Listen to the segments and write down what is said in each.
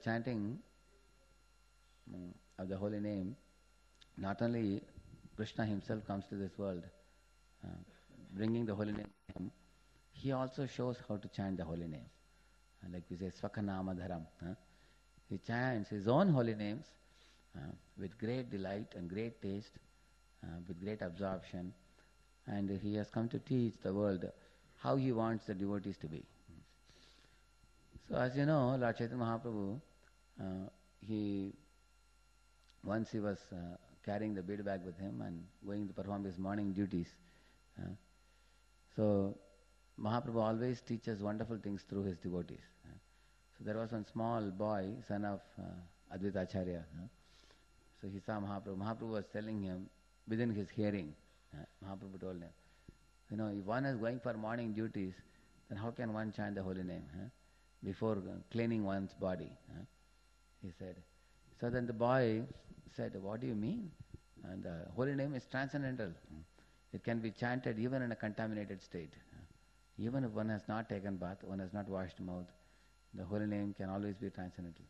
chanting of the holy name, not only Krishna himself comes to this world, uh, bringing the holy name to him, he also shows how to chant the holy name. Like we say, Swakanama Dharam. He chants his own holy names with great delight and great taste, with great absorption, and he has come to teach the world how he wants the devotees to be. So as you know, Lord Chaitanya Mahaprabhu, he once he was carrying the bead bag with him and going to perform his morning duties. So Mahaprabhu always teaches wonderful things through his devotees. So there was one small boy, son of Advaita Acharya. So he saw Mahaprabhu. Mahaprabhu was telling him within his hearing. Mahaprabhu told him, if one is going for morning duties, then how can one chant the holy name before cleaning one's body? He said. So then the boy said, what do you mean? And the holy name is transcendental. It can be chanted even in a contaminated state. Even if one has not taken bath, one has not washed mouth, the holy name can always be transcendental.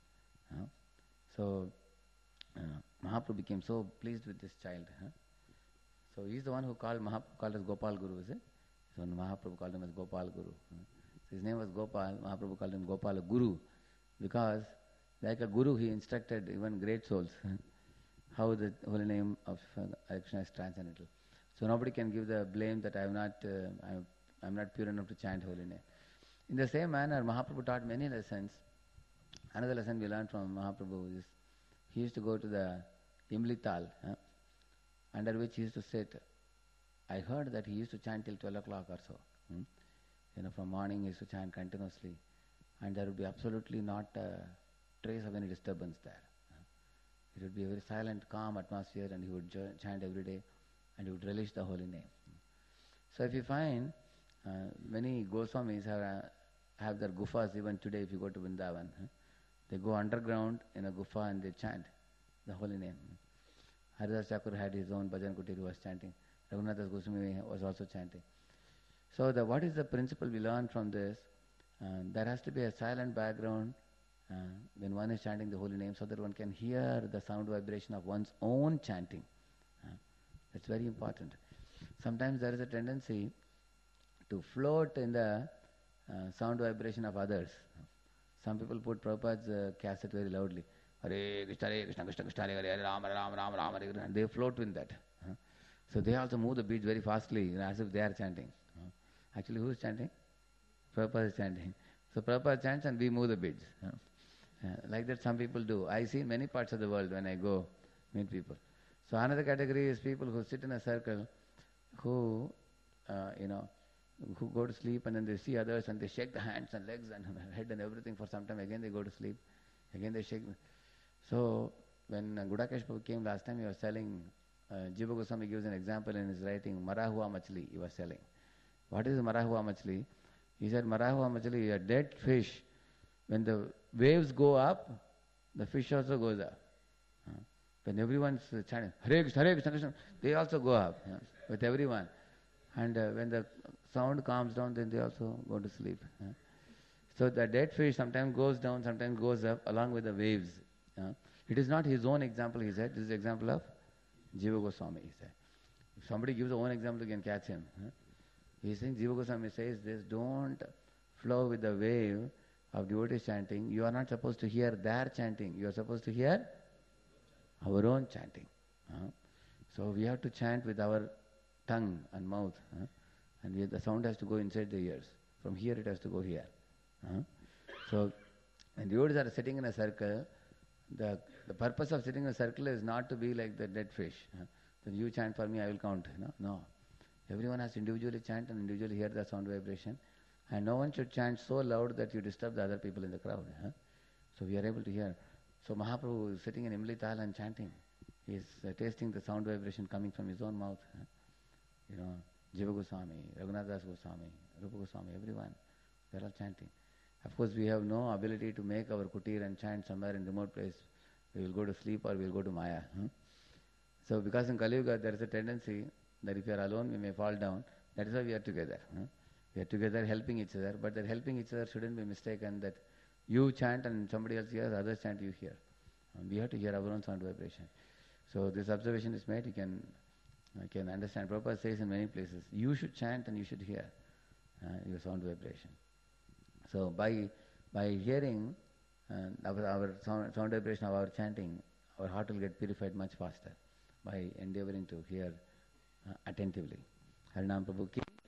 So Mahaprabhu became so pleased with this child. So he is the one who called as Gopal Guru, is it? So Mahaprabhu called him as Gopal Guru. So his name was Gopal. Mahaprabhu called him Gopal Guru, because like a guru he instructed even great souls how the holy name of Krishna is transcendental. So nobody can give the blame that I'm not pure enough to chant holy name. In the same manner, Mahaprabhu taught many lessons. Another lesson we learned from Mahaprabhu is he used to go to the Imlital, under which he used to sit. I heard that he used to chant till 12 o'clock or so. From morning he used to chant continuously, and there would be absolutely not a trace of any disturbance there. It would be a very silent, calm atmosphere, and he would chant every day, and he would relish the holy name. So if you find many Goswamis have their gufas even today. If you go to Vrindavan, they go underground in a gufa and they chant the holy name. Haridas Thakur had his own bhajan kutir, he was chanting. Raghunath Das Goswami was also chanting. So what is the principle we learn from this? There has to be a silent background when one is chanting the holy name, so that one can hear the sound vibration of one's own chanting. That's very important. Sometimes there is a tendency to float in the sound vibration of others. Some people put Prabhupada's cassette very loudly. Hare Krishna, Krishna Krishna, Hare Hare, Rama Rama, Rama Rama, Hare Hare, and they float with that. So they also move the beats very fastly, as if they are chanting. Actually, who is chanting? Prabhupada is chanting. So Prabhupada chants and we move the beads. Like that some people do. I see in many parts of the world when I go meet people. So another category is people who sit in a circle, who go to sleep, and then they see others and they shake the hands and legs and head and everything for some time. Again they go to sleep. Again they shake. So when Gudakesh Prabhu came last time, he was selling, Jiva Goswami gives an example in his writing, Marahua Machli he was selling. What is Marahua Machli? He said, Marahua Machli, a dead fish, when the waves go up, the fish also goes up. When everyone's chanting, Hare Krishna, Hare Krishna, Krishna, they also go up with everyone. And when the sound calms down, then they also go to sleep. So the dead fish sometimes goes down, sometimes goes up, along with the waves. It is not his own example, he said. This is the example of Jiva Goswami, he said. If somebody gives a own example, you can catch him. He is saying, Jiva Goswami says this, don't flow with the wave of devotees chanting. You are not supposed to hear their chanting. You are supposed to hear our own chanting. So we have to chant with our tongue and mouth. And the sound has to go inside the ears. From here it has to go here. So when devotees are sitting in a circle, the purpose of sitting in a circle is not to be like the dead fish. Then you chant for me, I will count. No. Everyone has to individually chant and individually hear the sound vibration. And no one should chant so loud that you disturb the other people in the crowd. So we are able to hear. So Mahaprabhu is sitting in Imlital and chanting. He is tasting the sound vibration coming from his own mouth. Jiva Goswami, Raghunath Das Goswami, Rupa Goswami, everyone. They are all chanting. Of course, we have no ability to make our kutir and chant somewhere in remote place. We will go to sleep or we will go to Maya. So because in Kali Yuga there is a tendency that if you are alone, we may fall down. That is why we are together. We are together helping each other, but that helping each other shouldn't be mistaken that You chant and somebody else hears, others chant, you hear. We have to hear our own sound vibration. So this observation is made, you can understand. Prabhupada says in many places, you should chant and you should hear your sound vibration. So by hearing our sound vibration of our chanting, our heart will get purified much faster by endeavoring to hear attentively. Harinam Prabhu ki